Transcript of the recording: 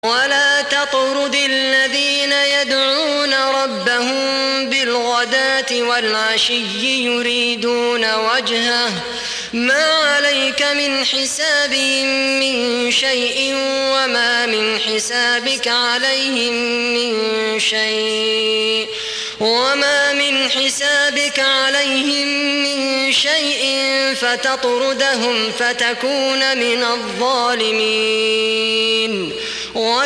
ولا تطرد الذين يدعون ربهم بالغداة والعشي يريدون وجهه ما عليك من حسابهم من شيء وما من حسابك عليهم من شيء فتطردهم فتكون من الظالمين.